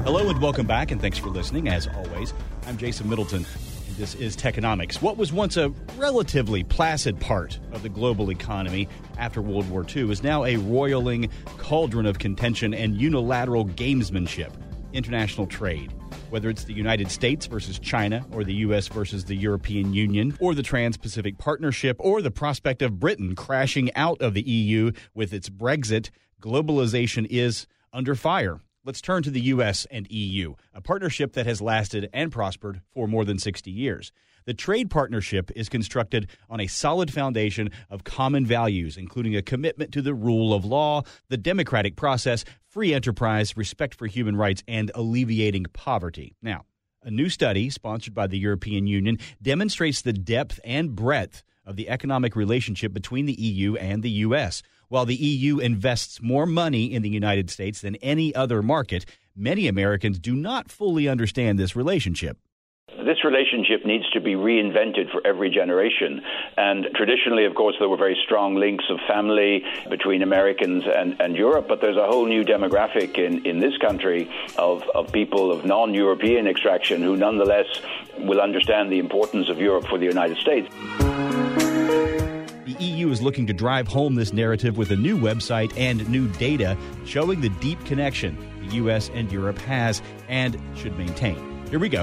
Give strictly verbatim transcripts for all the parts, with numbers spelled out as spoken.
Hello and welcome back, and thanks for listening. As always, I'm Jason Middleton, and this is Techonomics. What was once a relatively placid part of the global economy after World War Two is now a roiling cauldron of contention and unilateral gamesmanship. International trade, whether it's the United States versus China, or the U S versus the European Union, or the Trans-Pacific Partnership, or the prospect of Britain crashing out of the E U with its Brexit, globalization is under fire. Let's turn to the U S and E U, a partnership that has lasted and prospered for more than sixty years. The trade partnership is constructed on a solid foundation of common values, including a commitment to the rule of law, the democratic process, free enterprise, respect for human rights, and alleviating poverty. Now, a new study sponsored by the European Union demonstrates the depth and breadth of the economic relationship between the E U and the U S. While the E U invests more money in the United States than any other market, many Americans do not fully understand this relationship. This relationship needs to be reinvented for every generation. And traditionally, of course, there were very strong links of family between Americans and, and Europe, but there's a whole new demographic in, in this country of, of people of non-European extraction who nonetheless will understand the importance of Europe for the United States. The E U is looking to drive home this narrative with a new website and new data showing the deep connection the U S and Europe has and should maintain. Here we go.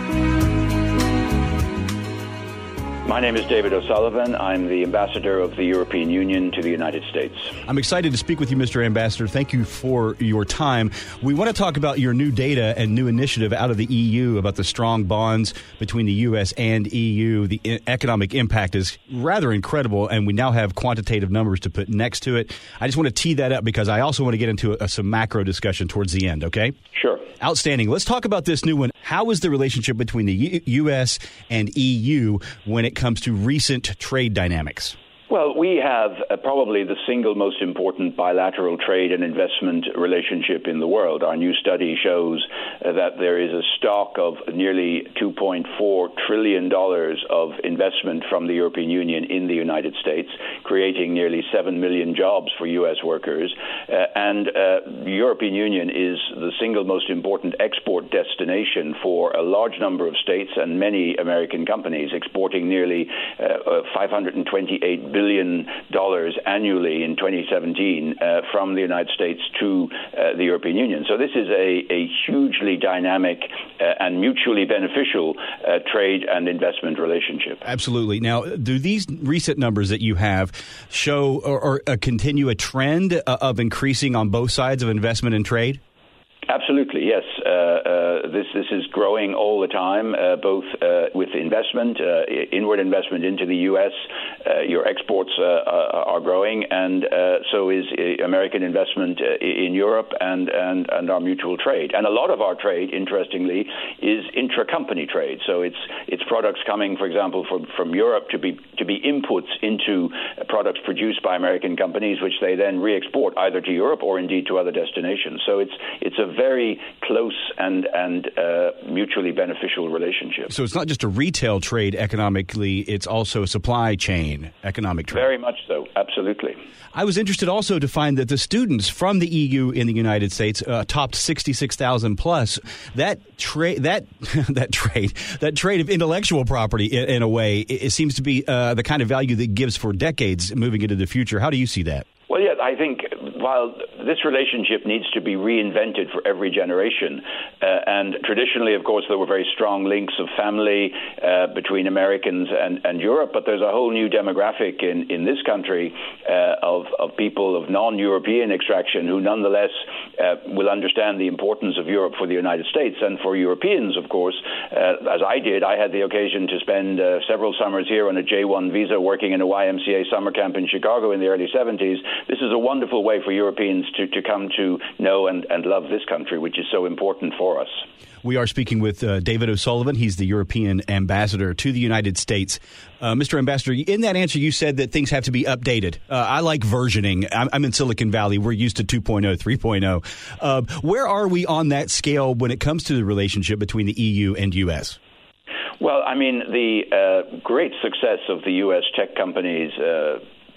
My name is David O'Sullivan. I'm the ambassador of the European Union to the United States. I'm excited to speak with you, Mister Ambassador. Thank you for your time. We want to talk about your new data and new initiative out of the E U about the strong bonds between the U S and E U. The economic impact is rather incredible, and we now have quantitative numbers to put next to it. I just want to tee that up because I also want to get into a, some macro discussion towards the end, okay? Sure. Outstanding. Let's talk about this new one. How is the relationship between the U- U.S. and E U when it comes to recent trade dynamics? Well, we have uh, probably the single most important bilateral trade and investment relationship in the world. Our new study shows uh, that there is a stock of nearly two point four trillion dollars of investment from the European Union in the United States, creating nearly seven million jobs for U S workers. Uh, and uh, the European Union is the single most important export destination for a large number of states and many American companies, exporting nearly uh, five hundred twenty-eight billion dollars annually in twenty seventeen uh, from the United States to uh, the European Union. So this is a, a hugely dynamic uh, and mutually beneficial uh, trade and investment relationship. Absolutely. Now, do these recent numbers that you have show or, or uh, continue a trend uh, of increasing on both sides of investment and trade? Absolutely, yes. Uh, uh, this this is growing all the time, uh, both uh, with investment, uh, inward investment into the U S. Uh, your exports uh, are growing, and uh, so is American investment in Europe and, and, and our mutual trade. And a lot of our trade, interestingly, is intra-company trade. So it's it's products coming, for example, from, from Europe to be to be inputs into products produced by American companies, which they then re-export either to Europe or indeed to other destinations. So it's it's a very close and and uh, mutually beneficial relationship. So it's not just a retail trade economically, it's also a supply chain economic trade. Very much so, absolutely. I was interested also to find that the students from the E U in the United States uh, topped sixty-six thousand plus. That trade, that that trade, that trade of intellectual property, in, in a way, it, it seems to be uh, the kind of value that gives for decades moving into the future. How do you see that? Well, yeah, I think while this relationship needs to be reinvented for every generation, uh, and traditionally, of course, there were very strong links of family uh, between Americans and, and Europe, but there's a whole new demographic in, in this country uh, of, of people of non-European extraction who nonetheless uh, will understand the importance of Europe for the United States. And for Europeans, of course, uh, as I did, I had the occasion to spend uh, several summers here on a J one visa working in a Y M C A summer camp in Chicago in the early seventies. This is a wonderful way for Europeans to, to come to know and, and love this country, which is so important for us. We are speaking with uh, David O'Sullivan. He's the European ambassador to the United States. Uh, Mister Ambassador, in that answer, you said that things have to be updated. Uh, I like versioning. I'm, I'm in Silicon Valley. We're used to two point oh, three point oh. Uh, where are we on that scale when it comes to the relationship between the E U and U S? Well, I mean, the uh, great success of the U S tech companies uh,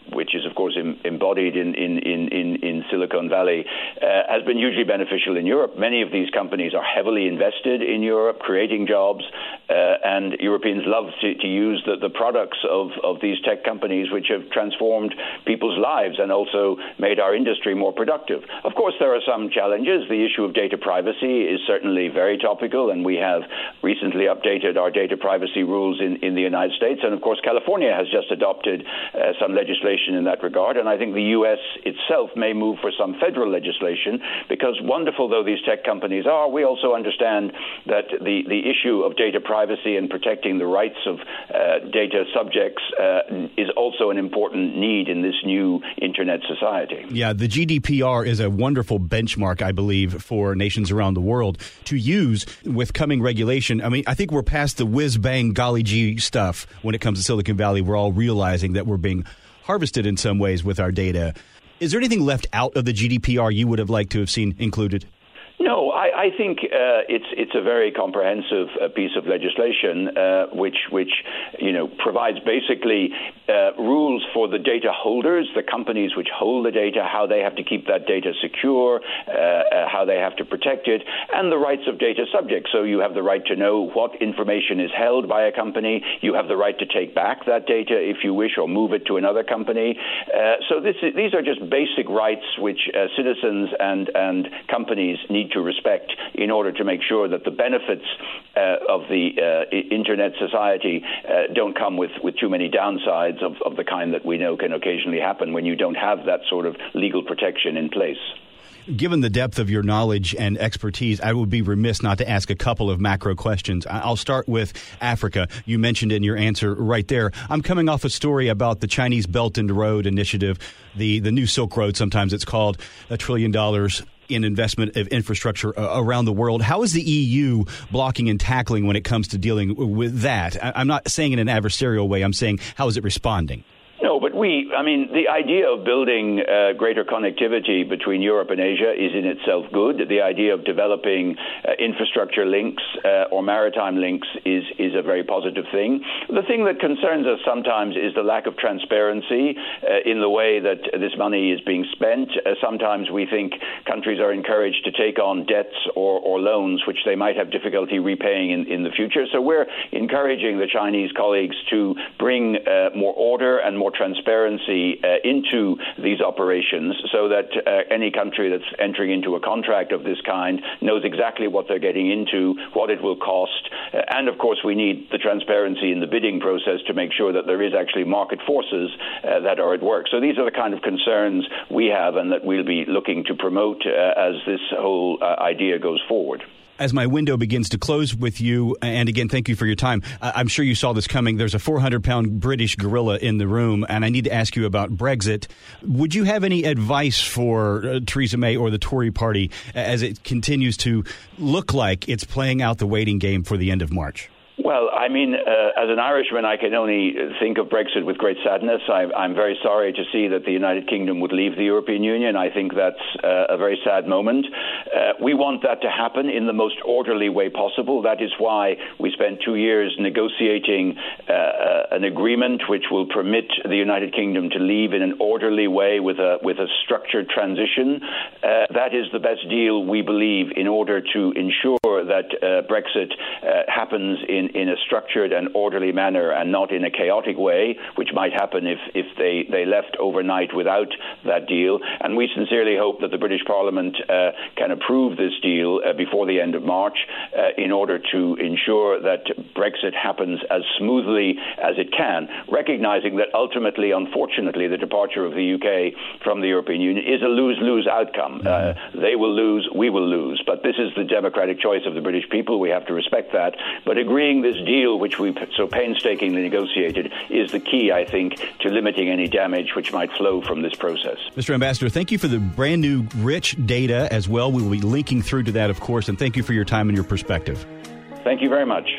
which is, of course, em- embodied in, in, in, in Silicon Valley, uh, has been hugely beneficial in Europe. Many of these companies are heavily invested in Europe, creating jobs, uh, and Europeans love to, to use the, the products of, of these tech companies, which have transformed people's lives and also made our industry more productive. Of course, there are some challenges. The issue of data privacy is certainly very topical, and we have recently updated our data privacy rules in, in the United States. And, of course, California has just adopted uh, some legislation in that regard. And I think the U S itself may move for some federal legislation, because wonderful though these tech companies are, we also understand that the, the issue of data privacy and protecting the rights of uh, data subjects uh, is also an important need in this new internet society. Yeah, the G D P R is a wonderful benchmark, I believe, for nations around the world to use with coming regulation. I mean, I think we're past the whiz-bang golly gee stuff when it comes to Silicon Valley. We're all realizing that we're being harvested in some ways with our data. Is there anything left out of the G D P R you would have liked to have seen included? No, I, I think uh, it's it's a very comprehensive uh, piece of legislation, uh, which which you know provides basically uh, rules for the data holders, the companies which hold the data, how they have to keep that data secure, uh, uh, how they have to protect it, and the rights of data subjects. So you have the right to know what information is held by a company. You have the right to take back that data if you wish, or move it to another company. Uh, so this is, these are just basic rights which uh, citizens and and companies need to respect in order to make sure that the benefits uh, of the uh, internet society uh, don't come with, with too many downsides of, of the kind that we know can occasionally happen when you don't have that sort of legal protection in place. Given the depth of your knowledge and expertise, I would be remiss not to ask a couple of macro questions. I'll start with Africa. You mentioned in your answer right there. I'm coming off a story about the Chinese Belt and Road Initiative, the, the new Silk Road, sometimes it's called, a trillion dollars in investment of infrastructure uh, around the world. How is the E U blocking and tackling when it comes to dealing with that? I, I'm not saying in an adversarial way. I'm saying, how is it responding? No, but we, I mean, the idea of building uh, greater connectivity between Europe and Asia is in itself good. The idea of developing uh, infrastructure links uh, or maritime links is, is a very positive thing. The thing that concerns us sometimes is the lack of transparency uh, in the way that this money is being spent. Uh, sometimes we think countries are encouraged to take on debts or, or loans which they might have difficulty repaying in, in the future. So we're encouraging the Chinese colleagues to bring uh, more order and more transparency uh, into these operations, so that uh, any country that's entering into a contract of this kind knows exactly what they're getting into, what it will cost, uh, and of course we need the transparency in the bidding process to make sure that there is actually market forces uh, that are at work. So these are the kind of concerns we have and that we'll be looking to promote uh, as this whole uh, idea goes forward. As my window begins to close with you, and again, thank you for your time. I'm sure you saw this coming. There's a four hundred pound British gorilla in the room, and I need to ask you about Brexit. Would you have any advice for uh, Theresa May or the Tory party as it continues to look like it's playing out the waiting game for the end of March? Well, I mean, uh, as an Irishman, I can only think of Brexit with great sadness. I, I'm very sorry to see that the United Kingdom would leave the European Union. I think that's uh, a very sad moment. Uh, we want that to happen in the most orderly way possible. That is why we spent two years negotiating uh, uh, an agreement which will permit the United Kingdom to leave in an orderly way with a with a structured transition. Uh, that is the best deal, we believe, in order to ensure that uh, Brexit uh, happens in in a structured and orderly manner and not in a chaotic way, which might happen if, if they, they left overnight without that deal. And we sincerely hope that the British Parliament uh, can approve this deal uh, before the end of March uh, in order to ensure that Brexit happens as smoothly as it can, recognizing that ultimately, unfortunately, the departure of the U K from the European Union is a lose-lose outcome. Mm-hmm. Uh, they will lose, we will lose. But this is the democratic choice of the British people. We have to respect that. But agreeing this deal, which we so painstakingly negotiated, is the key, I think, to limiting any damage which might flow from this process. Mister Ambassador, thank you for the brand new rich data as well. We will be linking through to that, of course, and thank you for your time and your perspective. Thank you very much.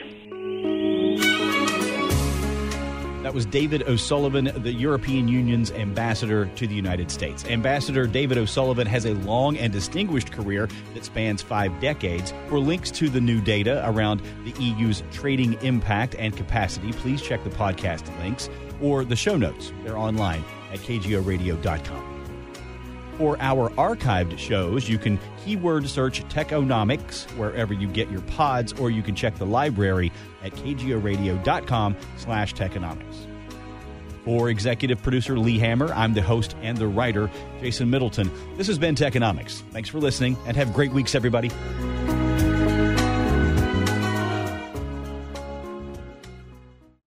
That was David O'Sullivan, the European Union's ambassador to the United States. Ambassador David O'Sullivan has a long and distinguished career that spans five decades. For links to the new data around the E U's trading impact and capacity, please check the podcast links or the show notes. They're online at k g o radio dot com. For our archived shows, you can keyword search Techonomics wherever you get your pods, or you can check the library at k g o radio dot com slash Techonomics. For executive producer Lee Hammer, I'm the host and the writer, Jason Middleton. This has been Techonomics. Thanks for listening, and have great weeks, everybody.